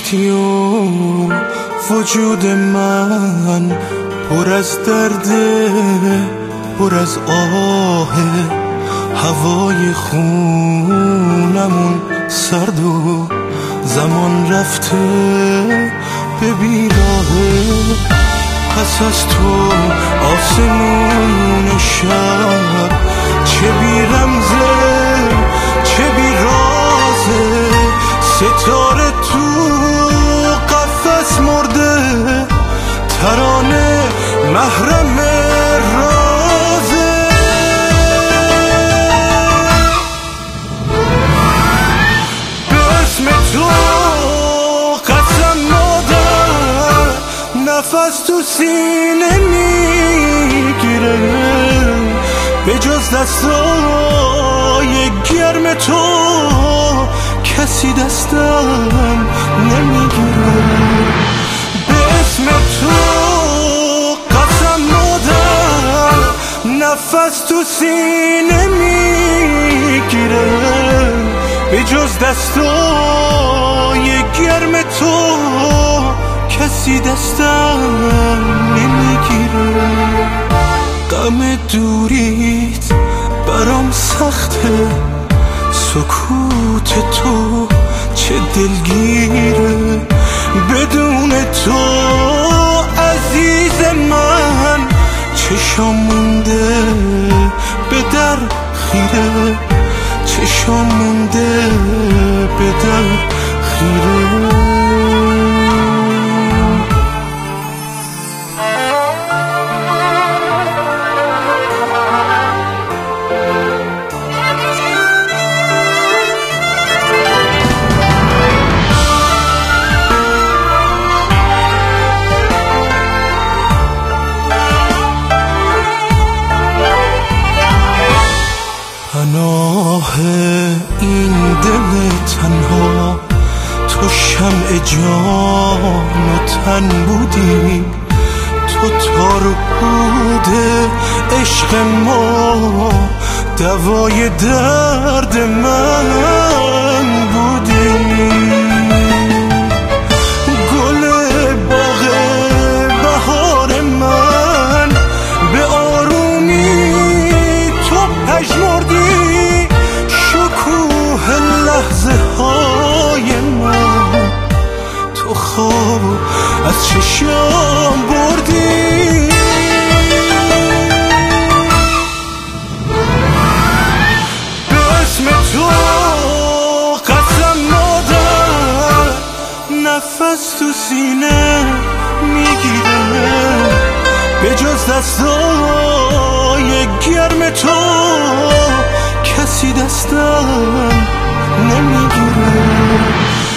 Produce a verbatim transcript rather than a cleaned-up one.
رفتی و وجود من پر از درده، پر از آهه، هوای خونمون سرد و زمان رفته به بیراهه. پس از تو آسمون شب چه بی رمزه چه بی رازه، ستاره تو قفس مرده، ترانه محرم رازه. به اسم تو قسم مادر، نفس تو سینه میگیره، به جز دستای گرم تو کسی دستم نمیگیره. به اسم تو قسم مادر، نفس تو سینه میگیره، به جز دستای گرم تو کسی دستم نمیگیره. غم دوریت برام سخته، سکوت تو چه دلگیره، بدون تو عزیز من چشام مونده به در خیره، چشام مونده به در خیره. پناه این دل تنها تو شمع جان و تن بودی، تو تار و پود عشق ما، دوای درد من بودی. گل باغ بهار من به آرومی تو پژمردی، شکوه لحظه های من تو خواب از چشام بردی. به اسم تو قسم مادر، نفس تو سینه میگیره، به جز دستای گرم تو کسی دستم نمیگیره.